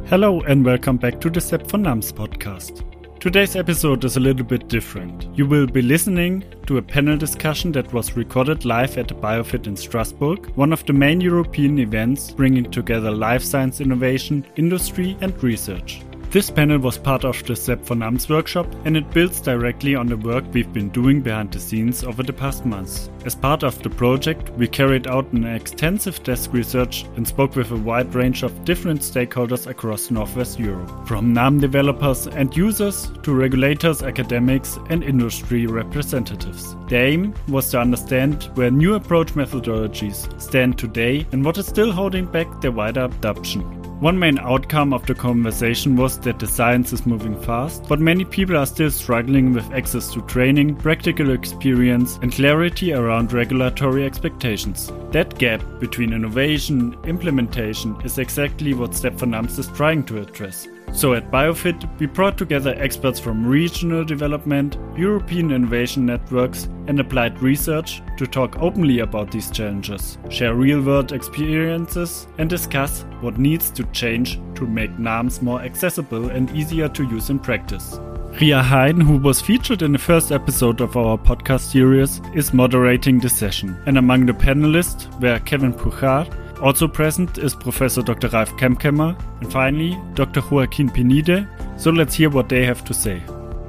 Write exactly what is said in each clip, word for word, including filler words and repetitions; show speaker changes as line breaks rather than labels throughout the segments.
Hello and welcome back to the SEP for NAMS podcast. Today's episode is a little bit different. You will be listening to a panel discussion that was recorded live at the BioFit in Strasbourg, one of the main European events bringing together life science innovation, industry and research. This panel was part of the SEP for NAMS workshop and it builds directly on the work we've been doing behind the scenes over the past months. As part of the project, we carried out an extensive desk research and spoke with a wide range of different stakeholders across Northwest Europe, from NAM developers and users to regulators, academics and industry representatives. The aim was to understand where new approach methodologies stand today and what is still holding back their wider adoption. One main outcome of the conversation was that the science is moving fast, but many people are still struggling with access to training, practical experience and clarity around regulatory expectations. That gap between innovation and implementation is exactly what SEP for NAMS is trying to address. So at BioFit, we brought together experts from regional development, European innovation networks and applied research to talk openly about these challenges, share real-world experiences and discuss what needs to change to make NAMS more accessible and easier to use in practice. Ria Hein, who was featured in the first episode of our podcast series, is moderating the session. And among the panelists were Kevin Pruchard. Also present is Professor Doctor Ralf Kemkemer and finally Doctor Joaquin Penide. So let's hear what they have to say.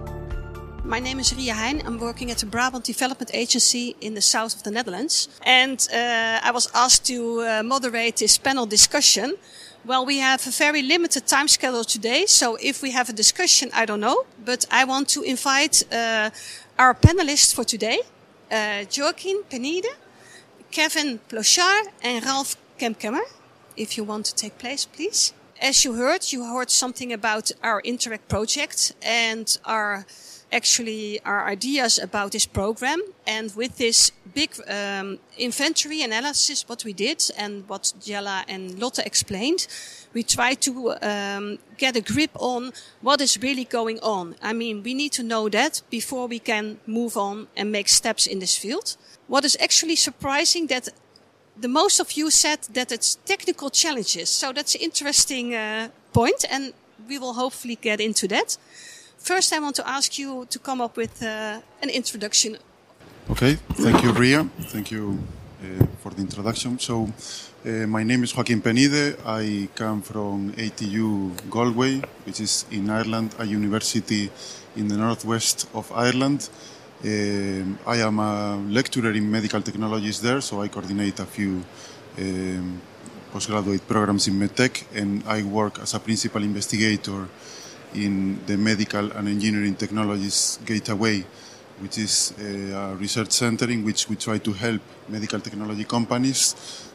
My name is Ria Hein. I'm working at the Brabant Development Agency in the south of the Netherlands. And uh, I was asked to uh, moderate this panel discussion. Well, we have a very limited time schedule today. So if we have a discussion, I don't know. But I want to invite uh, our panelists for today. Uh, Joaquin Penide, Kevin Pruchard and Ralf Kemkemer, if you want to take place, please. As you heard, you heard something about our Interact project and our actually our ideas about this program. And with this big um, inventory analysis, what we did and what Jella and Lotte explained, we tried to um, get a grip on what is really going on. I mean, we need to know that before we can move on and make steps in this field. What is actually surprising that the most of you said that it's technical challenges. So that's an interesting uh, point, and we will hopefully get into that. First, I want to ask you to come up with uh, an introduction.
Okay, thank you, Ria. Thank you uh, for the introduction. So, uh, my name is Joaquin Penide. I come from A T U Galway, which is in Ireland, a university in the northwest of Ireland. Uh, I am a lecturer in medical technologies there, so I coordinate a few um, postgraduate programs in MedTech, and I work as a principal investigator in the Medical and Engineering Technologies Gateway, which is a research center in which we try to help medical technology companies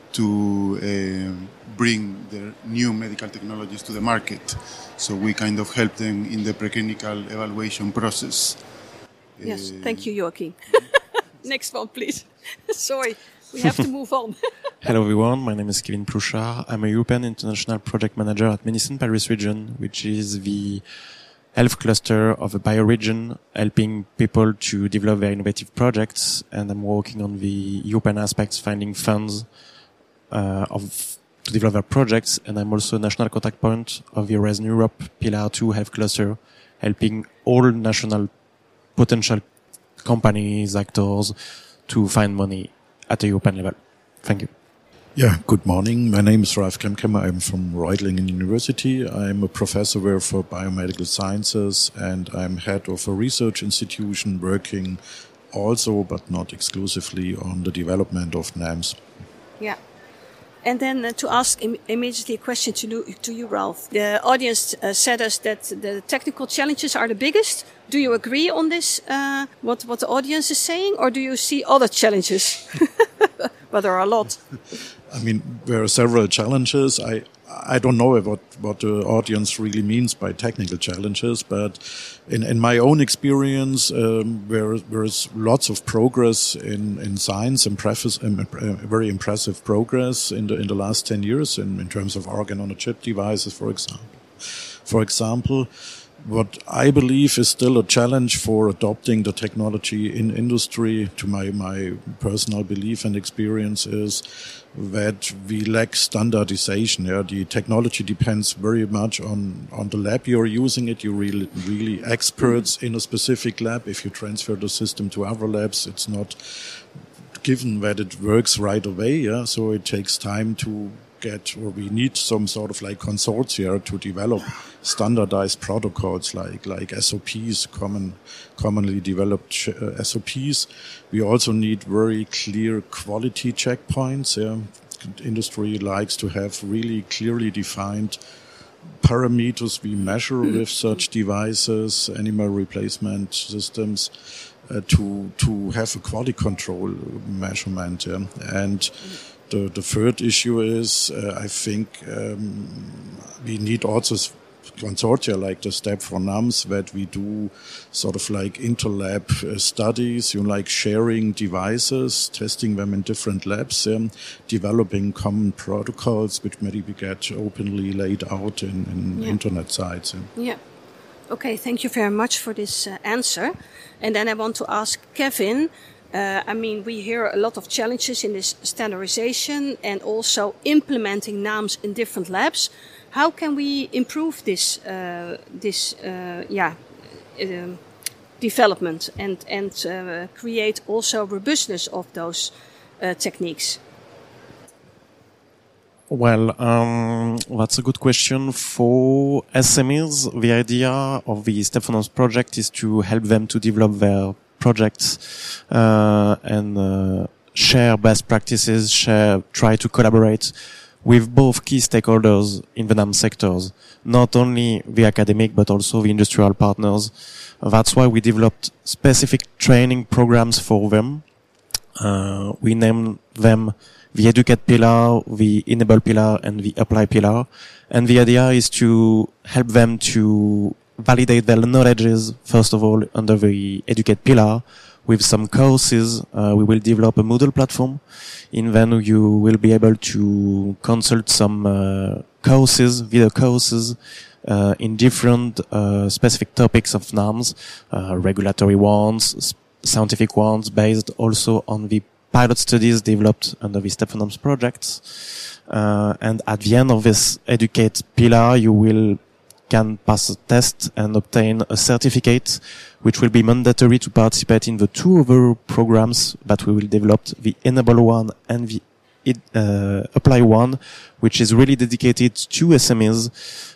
to uh, bring their new medical technologies to the market. So we kind of help them in the preclinical evaluation process.
Yes, thank you, Joaquin. Next one, please. Sorry, we have to move on.
Hello, everyone. My name is Kevin Pruchard. I'm a European International Project Manager at Medicine Paris Region, which is the health cluster of a bioregion, helping people to develop their innovative projects. And I'm working on the European aspects, finding funds uh, of to develop their projects. And I'm also a national contact point of the Horizon Europe Pillar two health cluster, helping all national potential companies, actors to find money at the European level. Thank you.
Yeah, good morning. My name is Ralf Kemkemer. I'm from Reutlingen University. I'm a professor there for biomedical sciences and I'm head of a research institution working also, but not exclusively, on the development of NAMS.
Yeah. And then uh, to ask im- immediately a question to, to you, Ralf. The audience uh, said us that the technical challenges are the biggest. Do you agree on this, uh, what, what the audience is saying, or do you see other challenges? Well, there are a lot.
I mean, there are several challenges. I I don't know what, what the audience really means by technical challenges, but in, in my own experience, um, there, there is lots of progress in, in science, impressive, um, very impressive progress in the in the last ten years in, in terms of organ on a chip devices, for example. For example, what I believe is still a challenge for adopting the technology in industry, to my, my personal belief and experience, is that we lack standardization. Yeah, the technology depends very much on, on the lab you're using it. You're really, really experts in a specific lab. If you transfer the system to other labs, it's not given that it works right away. Yeah, so it takes time to get, or we need some sort of like consortia to develop standardized protocols like like S O Ps, common commonly developed uh, S O Ps. We also need very clear quality checkpoints. Yeah. Industry likes to have really clearly defined parameters we measure with such devices, animal replacement systems, uh, to to have a quality control measurement. Yeah. And The, the third issue is, uh, I think um, we need also consortia like the STEP for NAMS, that we do sort of like interlab uh, studies, you know, like sharing devices, testing them in different labs, um, developing common protocols which maybe get openly laid out in, in yeah. internet sites. Yeah.
yeah. Okay, thank you very much for this uh, answer. And then I want to ask Kevin, Uh, I mean, we hear a lot of challenges in this standardization and also implementing NAMS in different labs. How can we improve this, uh, this, uh, yeah, uh, development and and uh, create also robustness of those uh, techniques?
Well, um, that's a good question. For S M Es, the idea of the STEP for NAMS project is to help them to develop their projects uh, and uh, share best practices, share, try to collaborate with both key stakeholders in the NAMS sectors, not only the academic but also the industrial partners. That's why we developed specific training programs for them. Uh, we named them the Educate pillar, the Enable pillar, and the Apply pillar. And the idea is to help them to validate their knowledges, first of all, under the Educate pillar with some courses. Uh, we will develop a Moodle platform. In then you will be able to consult some uh, courses, video courses, uh, in different uh, specific topics of NAMS, uh, regulatory ones, scientific ones, based also on the pilot studies developed under the STEP for NAMS projects. Uh, and at the end of this Educate pillar, you will can pass a test and obtain a certificate, which will be mandatory to participate in the two other programs that we will develop, the Enable one and the uh, Apply one, which is really dedicated to S M Es,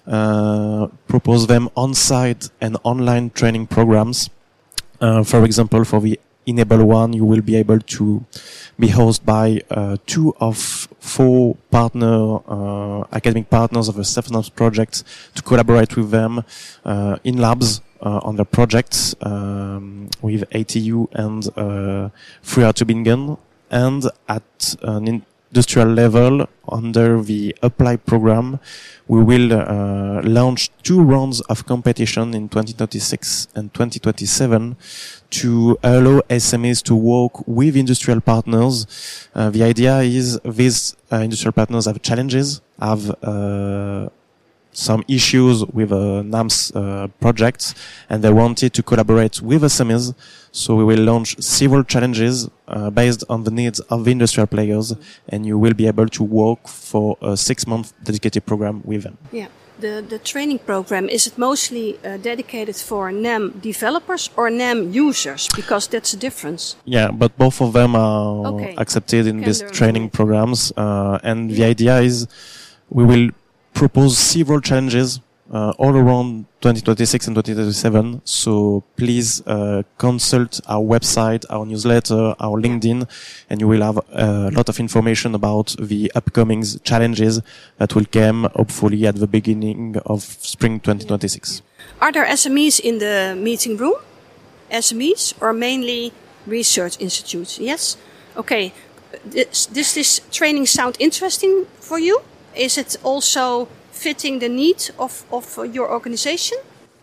uh, propose them on-site and online training programs. Uh, for example, for the Enable one, you will be able to be hosted by uh, two of four partner uh, academic partners of the STEP for NAMS project to collaborate with them uh, in labs uh, on their projects um, with A T U and uh, Früher Tübingen, and at an industrial level under the Apply program, we will uh, launch two rounds of competition in twenty twenty-six and twenty twenty-seven to allow S M Es to work with industrial partners. Uh, the idea is these uh, industrial partners have challenges, have uh, some issues with uh, NAMS uh, projects, and they wanted to collaborate with S M Es. So we will launch several challenges uh, based on the needs of the industrial players, and you will be able to work for a six-month dedicated program with them.
Yeah. The, the training program, is it mostly uh, dedicated for NAM developers or NAM users? Because that's a difference.
Yeah, but both of them are
okay.
accepted in these training programs. Uh, and the idea is we will propose several challenges uh, all around twenty twenty-six and twenty twenty-seven. So please uh, consult our website, our newsletter, our LinkedIn, and you will have a lot of information about the upcoming challenges that will come hopefully at the beginning of spring twenty twenty-six.
Are there S M Es in the meeting room? S M Es or mainly research institutes? Yes? Okay. Does this, this training sound interesting for you? Is it also fitting the need of, of your organization?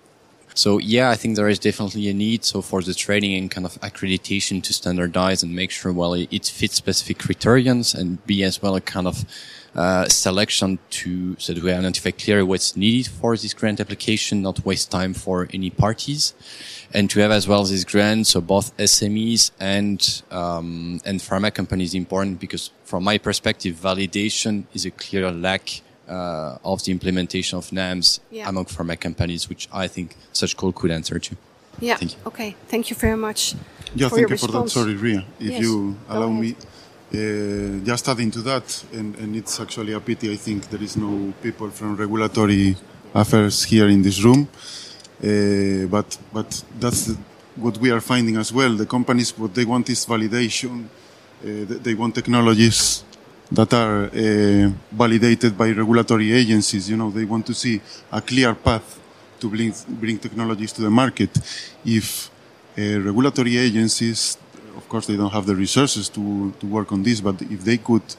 So yeah, I think there is definitely a need so for the training and kind of accreditation to standardize and make sure, well, it, it fits specific criterions and be as well a kind of uh, selection to, so that we identify clearly what's needed for this grant application, not waste time for any parties. And to have as well this grant, so both S M Es and, um, and pharma companies important, because from my perspective, validation is a clear lack uh, of the implementation of NAMs yeah. among pharma companies, which I think such call could answer to.
Yeah.
Thank you.
Okay. Thank you very much.
Yeah,
for
thank
your
you
response.
for that. Sorry, Ria. If
yes,
you allow
ahead.
me, uh, just adding to that, and, and it's actually a pity. I think there is no people from regulatory affairs here in this room. Uh, but but that's the, what we are finding as well. The companies, what they want is validation. Uh, they want technologies that are uh, validated by regulatory agencies. You know, they want to see a clear path to bring, bring technologies to the market. If uh, regulatory agencies, of course, they don't have the resources to, to work on this, but if they could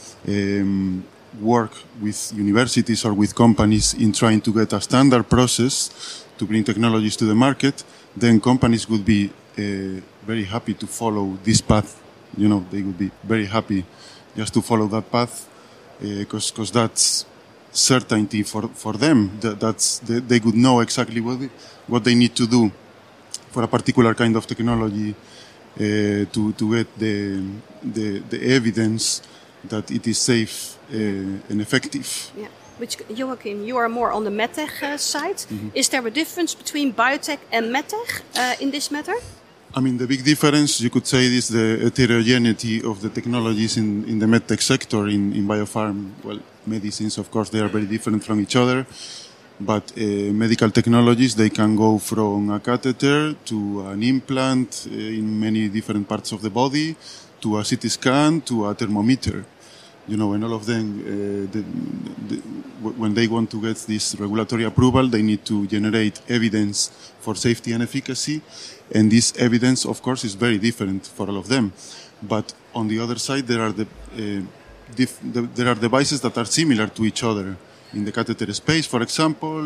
um, work with universities or with companies in trying to get a standard process to bring technologies to the market, then companies would be uh, very happy to follow this path. You know, they would be very happy just to follow that path, because uh, because that's certainty for, for them. That, that's they, they would know exactly what they, what they need to do for a particular kind of technology uh, to to get the, the the evidence that it is safe uh, and effective.
Yeah. Which, Joachim, you are more on the medtech uh, side. Mm-hmm. Is there a difference between biotech and medtech uh, in this matter?
I mean, the big difference, you could say, is the heterogeneity of the technologies in, in the medtech sector, in, in biopharm. Well, medicines, of course, they are very different from each other. But uh, medical technologies, they can go from a catheter to an implant uh, in many different parts of the body, to a C T scan, to a thermometer. You know, and all of them, uh, the, the, when they want to get this regulatory approval, they need to generate evidence for safety and efficacy. And this evidence, of course, is very different for all of them. But on the other side, there are the, uh, dif- the there are devices that are similar to each other in the catheter space. For example,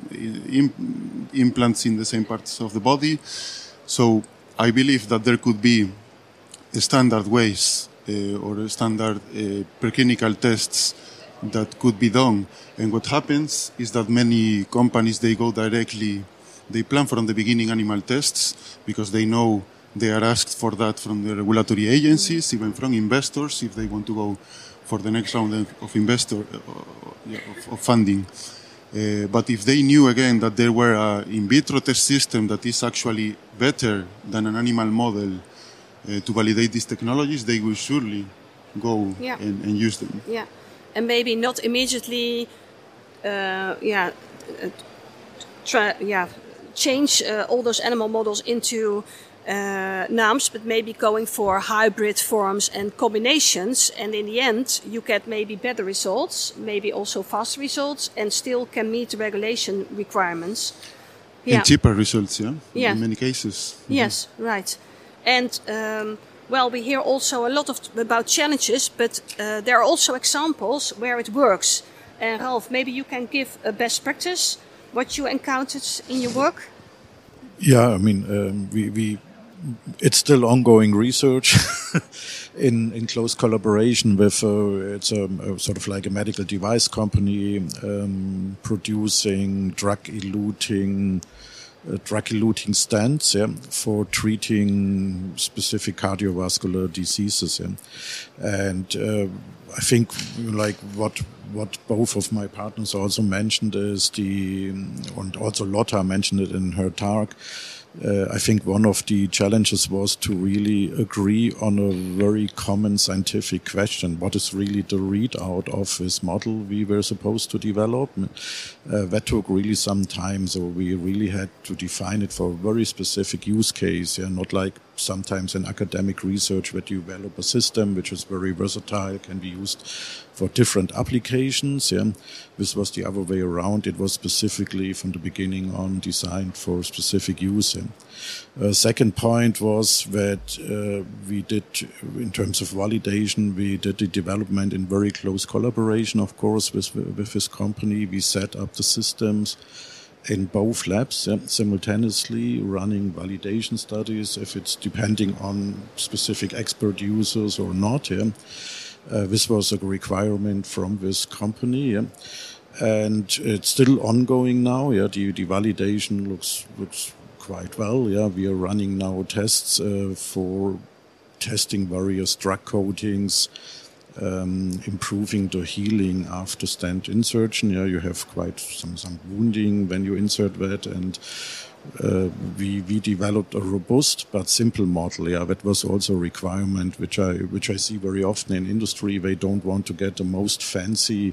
im- implants in the same parts of the body. So I believe that there could be standard ways Uh, or standard uh, preclinical tests that could be done. And what happens is that many companies, they go directly, they plan from the beginning animal tests because they know they are asked for that from the regulatory agencies, even from investors, if they want to go for the next round of investor uh, yeah, of, of funding. Uh, but if they knew again that there were an in vitro test system that is actually better than an animal model Uh, to validate these technologies, they will surely go
yeah.
and, and use them.
Yeah, and maybe not immediately, uh, yeah, uh, try, yeah, change uh, all those animal models into uh, NAMs, but maybe going for hybrid forms and combinations. And in the end, you get maybe better results, maybe also faster results, and still can meet the regulation requirements.
Yeah. And cheaper results, yeah,
yeah.
in many cases. Mm-hmm.
Yes, right. And, um, well, we hear also a lot of t- about challenges, but uh, there are also examples where it works. And uh, Ralph, maybe you can give a best practice, what you encountered in your work?
Yeah, I mean, um, we, we, it's still ongoing research in, in close collaboration with, uh, it's a, a sort of like a medical device company um, producing drug-eluting Uh, drug-eluting stents yeah, for treating specific cardiovascular diseases. Yeah. And uh, I think like what what both of my partners also mentioned is the, and also Lotta mentioned it in her talk, Uh, I think one of the challenges was to really agree on a very common scientific question. What is really the readout of this model we were supposed to develop? Uh, that took really some time, so we really had to define it for a very specific use case, yeah, not like sometimes in academic research that you develop a system which is very versatile, can be used for different applications. Yeah. This was the other way around. It was specifically from the beginning on designed for specific use. Yeah. Uh, second point was that uh, we did, in terms of validation, we did the development in very close collaboration, of course, with, with this company. We set up the systems in both labs, yeah, simultaneously running validation studies, if it's depending on specific expert users or not. Yeah. Uh, this was a requirement from this company, yeah. And it's still ongoing now. Yeah, the, the validation looks looks quite well. Yeah, we are running now tests uh, for testing various drug coatings, um, improving the healing after stent insertion. Yeah, you have quite some some wounding when you insert that, and uh, we we developed a robust but simple model. Yeah, that was also a requirement which I which I see very often in industry. They don't want to get the most fancy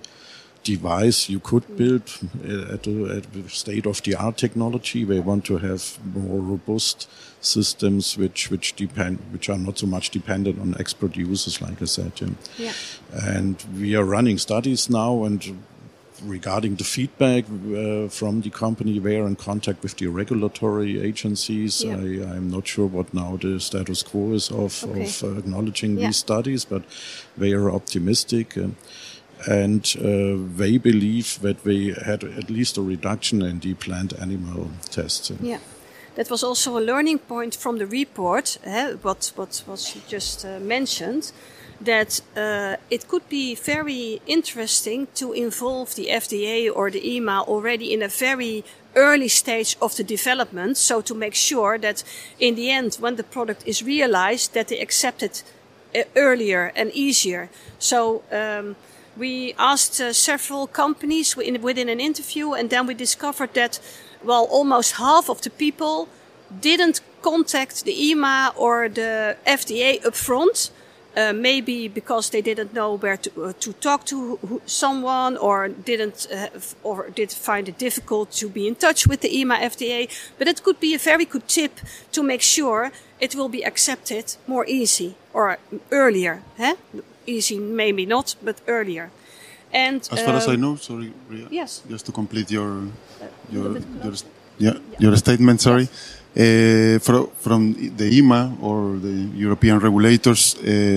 device you could build at the, at the state-of-the-art technology. They want to have more robust systems which which depend which are not so much dependent on expert users, like I said. Yeah.
Yeah.
And we are running studies now, and regarding the feedback uh, from the company, we are in contact with the regulatory agencies.
Yeah.
I, I'm not sure what now the status quo is of,
Okay.
of uh, acknowledging
Yeah.
these studies, but they are optimistic. Uh, And uh, they believe that they had at least a reduction in the plant animal tests.
Yeah, that was also a learning point from the report, eh, what, what was just uh, mentioned, that uh, it could be very interesting to involve the F D A or the E M A already in a very early stage of the development, so to make sure that in the end, when the product is realized, that they accept it uh, earlier and easier. So um, we asked uh, several companies within, within an interview, and then we discovered that, well, almost half of the people didn't contact the E M A or the F D A up front, uh, maybe because they didn't know where to, uh, to talk to who, someone, or didn't uh, or did find it difficult to be in touch with the E M A, F D A. But it could be a very good tip to make sure it will be accepted more easy or earlier. Eh? Easy, maybe not, but earlier. And
as far
um,
as I know, sorry, Ria,
yes.
just to complete your your
little bit
your,
closer.
yeah, your statement. Sorry, uh, from from the E M A or the European regulators,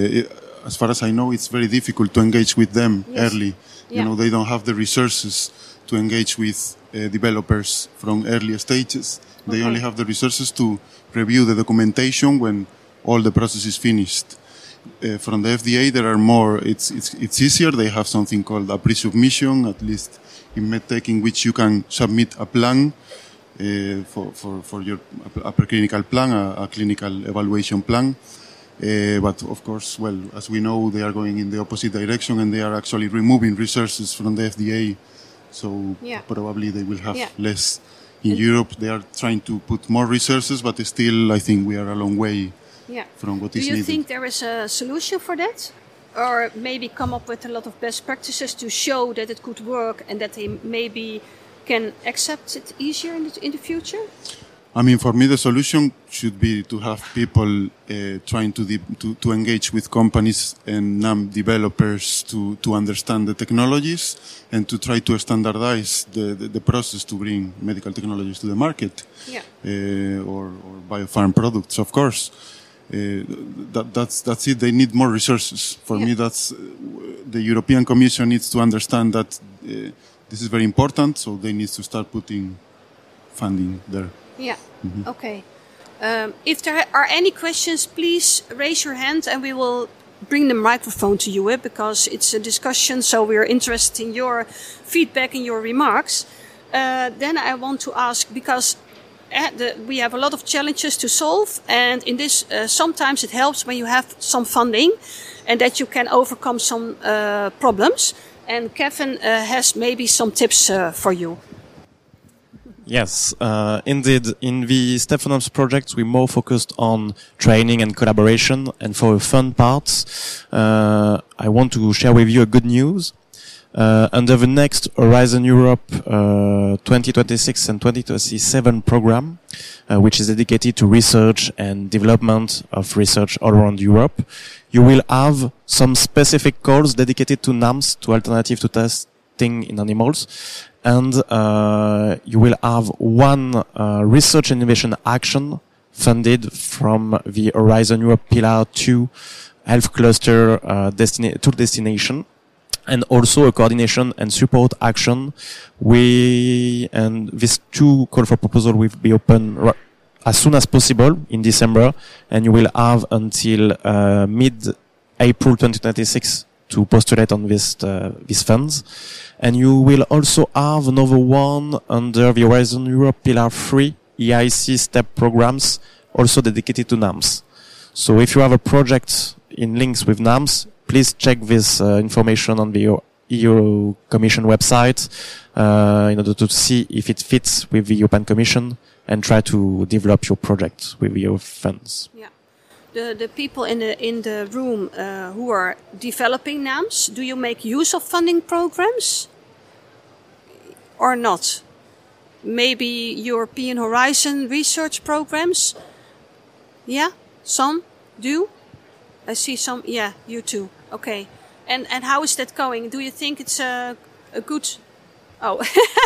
uh, as far as I know, it's very difficult to engage with them
Yes.
early.
Yeah.
You know, they don't have the resources to engage with uh, developers from early stages. They
Okay.
only have the resources to review the documentation when all the process is finished. Uh, from the F D A, there are more. It's it's it's easier. They have something called a pre-submission, at least in medtech, in which you can submit a plan uh, for for for your a preclinical plan, a, a clinical evaluation plan. Uh, but of course, well, as we know, they are going in the opposite direction, and they are actually removing resources from the F D A. So
Yeah.
probably they will have
Yeah.
less. In Europe, they are trying to put more resources, but still, I think we are a long way
Yeah.
from what
Do
is
you
needed.
think there is a solution for that? Or maybe come up with a lot of best practices to show that it could work and that they maybe can accept it easier in the, in the future?
I mean, for me, the solution should be to have people uh, trying to, de- to to engage with companies and N A M developers to, to understand the technologies and to try to standardize the, the, the process to bring medical technologies to the market,
Yeah.
uh, or, or biopharm products, of course. Uh, that, that's that's it. They need more resources. For
Yeah.
me, that's uh, the European Commission needs to understand that uh, this is very important. So they need to start putting funding there.
Yeah. Okay. Um, if there are any questions, please raise your hand and we will bring the microphone to you, eh, because it's a discussion, so we are interested in your feedback and your remarks. Uh, then I want to ask, because uh, the, we have a lot of challenges to solve, and in this, uh, sometimes it helps when you have some funding and that you can overcome some uh, problems. And Kevin uh, has maybe some tips uh, for you.
Yes, uh, indeed. In the Stephanop's project, we're more focused on training and collaboration. And for the fun parts, uh, I want to share with you a good news. Uh, under the next Horizon Europe uh, twenty twenty-six and twenty twenty-seven program, uh, which is dedicated to research and development of research all around Europe, you will have some specific calls dedicated to N A M S, to alternative to testing in animals. And uh, you will have one uh, research and innovation action funded from the Horizon Europe Pillar two Health Cluster uh, destina- to destination, and also a coordination and support action. We and these two call for proposal will be open r- as soon as possible in December, and you will have until uh, mid-April twenty twenty-six to postulate on this uh, these funds. And you will also have another one under the Horizon Europe Pillar three E I C STEP programs, also dedicated to NAMS. So if you have a project in links with NAMS, please check this uh, information on the E U Commission website uh, in order to see if it fits with the European Commission and try to develop your project with your funds.
Yeah. The the people in the in the room uh, who are developing NAMS, do you make use of funding programs or not? Maybe European Horizon research programs? Yeah, some do. I see some. Yeah, you too. Okay. And and how is that going? Do you think it's a a good? Oh,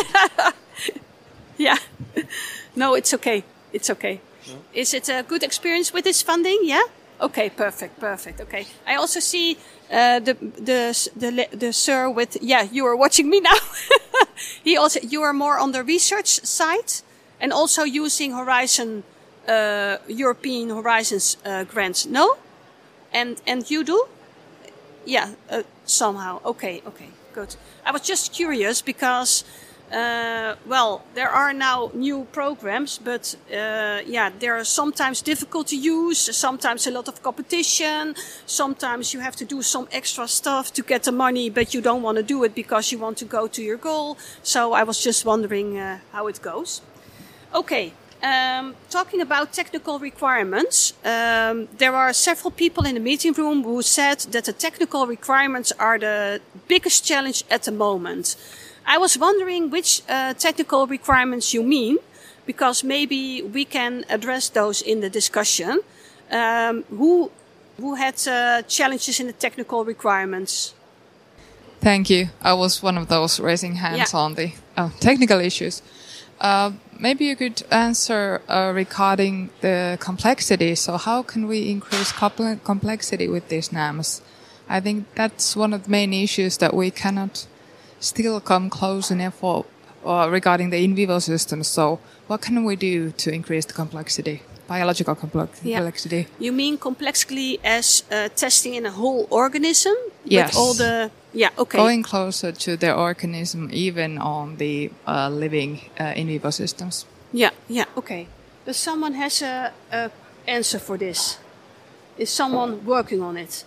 yeah. No, it's okay. It's okay. No? Is it a good experience with this funding? Yeah. Okay. Perfect. Perfect. Okay. I also see uh, the the the the sir with. Yeah, you are watching me now. He also. You are more on the research side, and also using Horizon, uh, European Horizons uh, grants. No. And and you do. Yeah, uh, somehow. Okay, okay, good. I was just curious because, uh, well, there are now new programs, but uh, yeah, they are sometimes difficult to use, sometimes a lot of competition, sometimes you have to do some extra stuff to get the money, but you don't want to do it because you want to go to your goal. So I was just wondering uh, how it goes. Okay. Um, talking about technical requirements, um, there are several people in the meeting room who said that the technical requirements are the biggest challenge at the moment. I was wondering which uh, technical requirements you mean, because maybe we can address those in the discussion. Um, who who had uh, challenges in the technical requirements?
Thank you. I was one of those raising hands yeah. on the oh, technical issues. Uh, maybe you could answer uh, regarding the complexity. So how can we increase complexity with these NAMS? I think that's one of the main issues that we cannot still come close enough for uh, regarding the in vivo systems. So what can we do to increase the complexity, biological complexity?
Yeah. You mean complexity as uh, testing in a whole organism?
Yes.
With all the Yeah, okay.
Going closer to the organism, even on the uh, living uh, in vivo systems.
Yeah, yeah, okay. Does someone has a, a answer for this? Is someone working on it?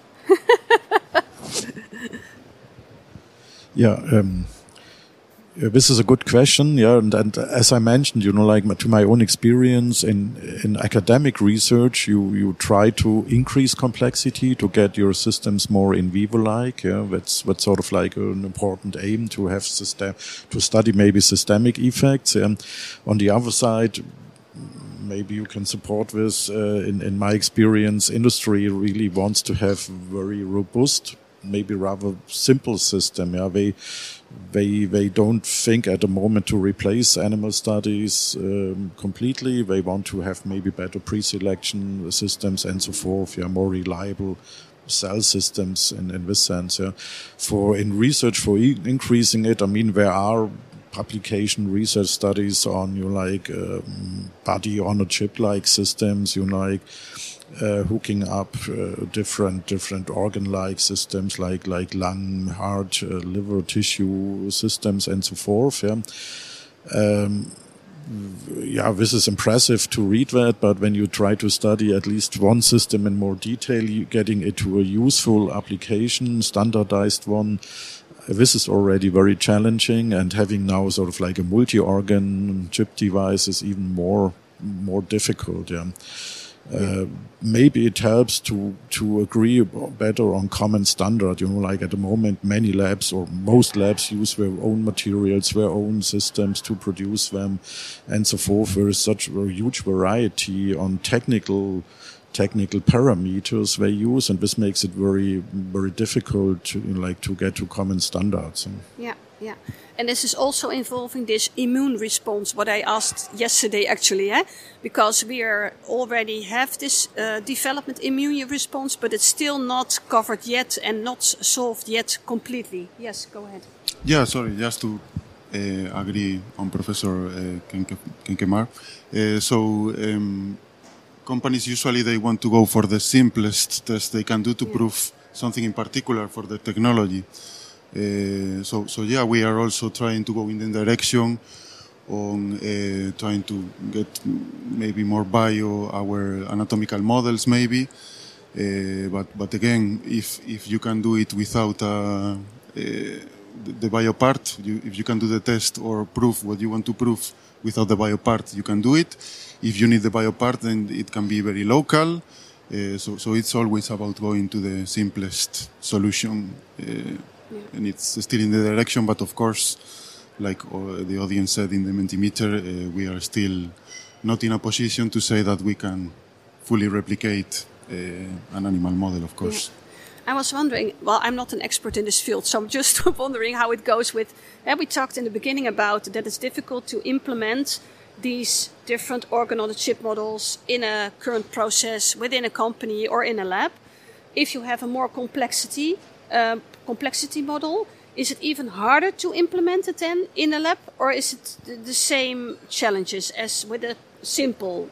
yeah, um, yeah, this is a good question. Yeah, and, and as I mentioned, you know, like my, to my own experience in in academic research, you you try to increase complexity to get your systems more in vivo-like. Yeah, that's that's sort of like an important aim to have system to study maybe systemic effects. And on the other side, maybe you can support this. Uh, in in my experience, industry really wants to have very robust, maybe rather simple system. Yeah, they. They they don't think at the moment to replace animal studies um, completely. They want to have maybe better pre-selection systems and so forth. Yeah, more reliable cell systems in, in this sense. Yeah, for in research for e- increasing it, I mean there are publication research studies on you know, like um, body on a chip like systems. You know, like. Uh, hooking up uh, different different organ-like systems like like lung, heart, uh, liver tissue systems and so forth. Yeah, um, yeah. This is impressive to read that, but when you try to study at least one system in more detail, you getting it to a useful application, standardized one. This is already very challenging, and having now sort of like a multi-organ chip device is even more more difficult. Yeah. Uh, maybe it helps to to agree better on common standard. You know, like at the moment, many labs or most labs use their own materials, their own systems to produce them, and so forth. There is such a huge variety on technical technical parameters they use, and this makes it very very difficult to you know, like to get to common standards.
Yeah, yeah. And this is also involving this immune response, what I asked yesterday actually, eh? Because we are already have this uh, development immune response, but it's still not covered yet and not solved yet completely. Yes, go ahead.
Yeah, sorry, just to uh, agree on Professor uh, Kenkemar. Uh, so um, companies usually they want to go for the simplest test they can do to yeah. prove something in particular for the technology. Uh, so, so yeah, we are also trying to go in the direction on uh, trying to get maybe more bio, our anatomical models maybe. Uh, but, but again, if, if you can do it without uh, uh, the, the bio part, you, if you can do the test or prove what you want to prove without the bio part, you can do it. If you need the bio part, then it can be very local. Uh, so, so it's always about going to the simplest solution. Uh, yeah. And it's still in the direction, but of course, like uh, the audience said in the Mentimeter, uh, we are still not in a position to say that we can fully replicate uh, an animal model, of course.
Yeah. I was wondering, well, I'm not an expert in this field, so I'm just wondering how it goes with, uh, we talked in the beginning about that it's difficult to implement these different organ-on-a-chip models in a current process within a company or in a lab. If you have a more complexity, uh, complexity model, is it even harder to implement it then in a lab, or is it the same challenges as with a simple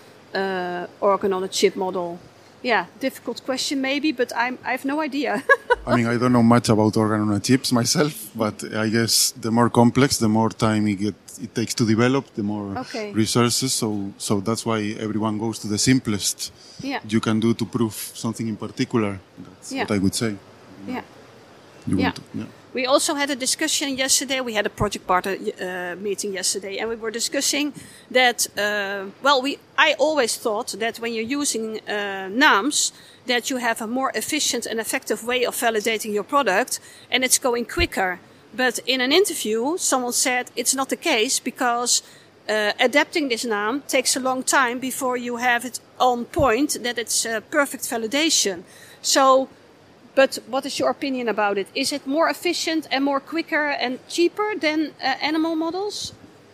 uh, organ-on-a-chip model? Yeah, difficult question maybe, but I'm, I have no idea.
I mean, I don't know much about organ-on-a-chips myself, but I guess the more complex, the more time it, get, it takes to develop, the more okay. resources. So, so that's why everyone goes to the simplest yeah. you can do to prove something in particular. That's yeah. what I would say.
Yeah.
You
yeah.
want to, yeah.
We also had a discussion yesterday. We had a project partner uh, meeting yesterday, and we were discussing that. Uh, well, we I always thought that when you're using uh, NAMs, that you have a more efficient and effective way of validating your product, and it's going quicker. But in an interview, someone said it's not the case because uh, adapting this NAM takes a long time before you have it on point that it's uh, perfect validation. So. But what is your opinion about it? Is it more efficient and more quicker and cheaper than uh, animal models?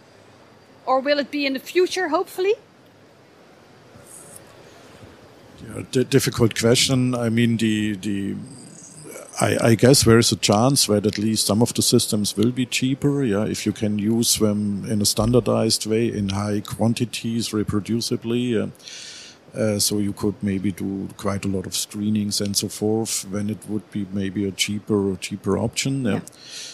Or will it be in the future, hopefully?
Yeah, d- difficult question. I mean, the the I, I guess there is a chance that at least some of the systems will be cheaper. Yeah, if you can use them in a standardized way in high quantities, reproducibly. Uh, Uh, so you could maybe do quite a lot of screenings and so forth, then it would be maybe a cheaper, cheaper option. Yeah.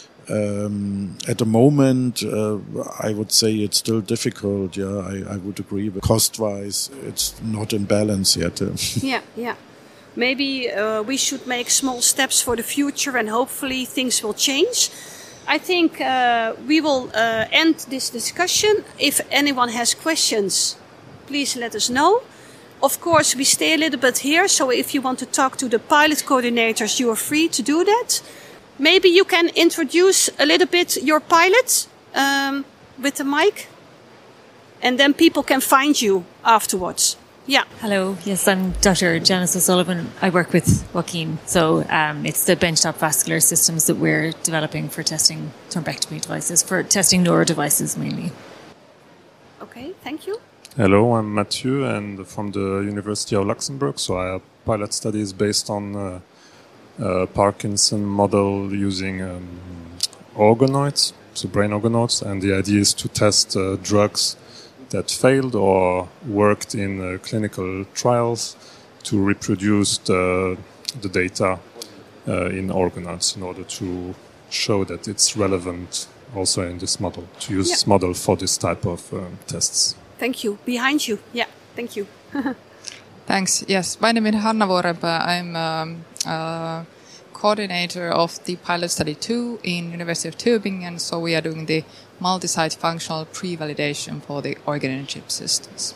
Um, at the moment, uh, I would say it's still difficult. Yeah, I, I would agree. But cost-wise, it's not in balance yet.
yeah, yeah. Maybe uh, we should make small steps for the future, and hopefully things will change. I think uh, we will uh, end this discussion. If anyone has questions, please let us know. Of course, we stay a little bit here, so if you want to talk to the pilot coordinators, you are free to do that. Maybe you can introduce a little bit your pilot um, with the mic, and then people can find you afterwards. Yeah.
Hello. Yes, I'm Doctor Janice O'Sullivan. I work with Joaquin. So um, it's the benchtop vascular systems that we're developing for testing thrombectomy devices, for testing neuro devices mainly.
Okay, thank you.
Hello, I'm Mathieu, and from the University of Luxembourg. So I have pilot studies based on uh, uh, Parkinson model using um, organoids, so brain organoids, and the idea is to test uh, drugs that failed or worked in uh, clinical trials to reproduce the, the data uh, in organoids in order to show that it's relevant also in this model, to use yeah. this model for this type of um, tests.
Thank you. Behind you. Yeah, thank you.
Thanks. Yes, my name is Hanna Vuorenpää. I'm um, uh, coordinator of the pilot study two in University of Tübingen. So we are doing the multi-site functional pre-validation for the organ-on-a-chip systems.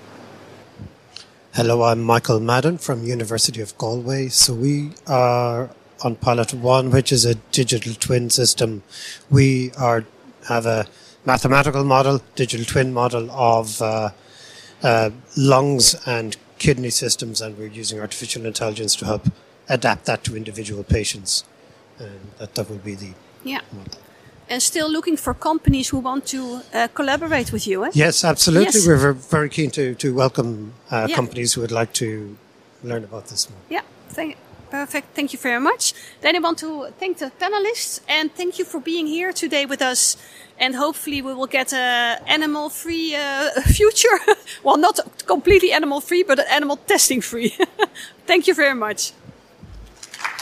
Hello, I'm Michael Madden from University of Galway. So we are on pilot one, which is a digital twin system. We are have a mathematical model, digital twin model of uh, uh, lungs and kidney systems, and we're using artificial intelligence to help adapt that to individual patients. And that, that will be the
yeah. model. And still looking for companies who want to uh, collaborate with you, eh?
Yes, absolutely. Yes. We're very keen to, to welcome uh, yeah. companies who would like to learn about this more.
Yeah, thank Perfect. Thank you very much. Then I want to thank the panelists and thank you for being here today with us. And hopefully we will get an animal-free uh, future. Well, not completely animal-free, but animal testing-free. Thank you very much.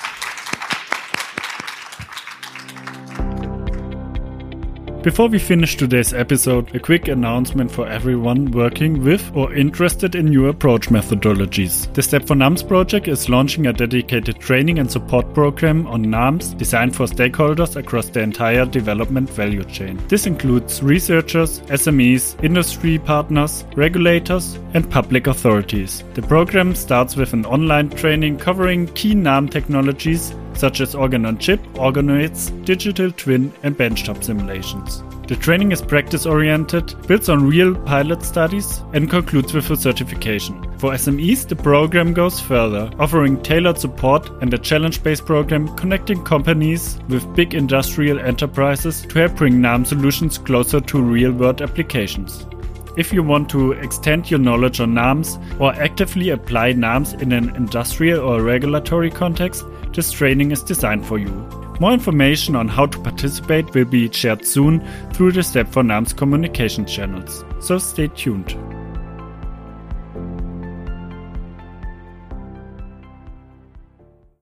Before we finish today's episode, a quick announcement for everyone working with or interested in new approach methodologies. The Step for NAMS project is launching a dedicated training and support program on NAMS designed for stakeholders across the entire development value chain. This includes researchers, S M Es, industry partners, regulators, and public authorities. The program starts with an online training covering key NAM technologies such as organ-on-chip, organoids, digital twin, and benchtop simulations. The training is practice-oriented, builds on real pilot studies, and concludes with a certification. For S M Es, the program goes further, offering tailored support and a challenge-based program connecting companies with big industrial enterprises to help bring NAM solutions closer to real-world applications. If you want to extend your knowledge on NAMS or actively apply NAMS in an industrial or regulatory context, this training is designed for you. More information on how to participate will be shared soon through the Step for NAMS communication channels, so stay tuned.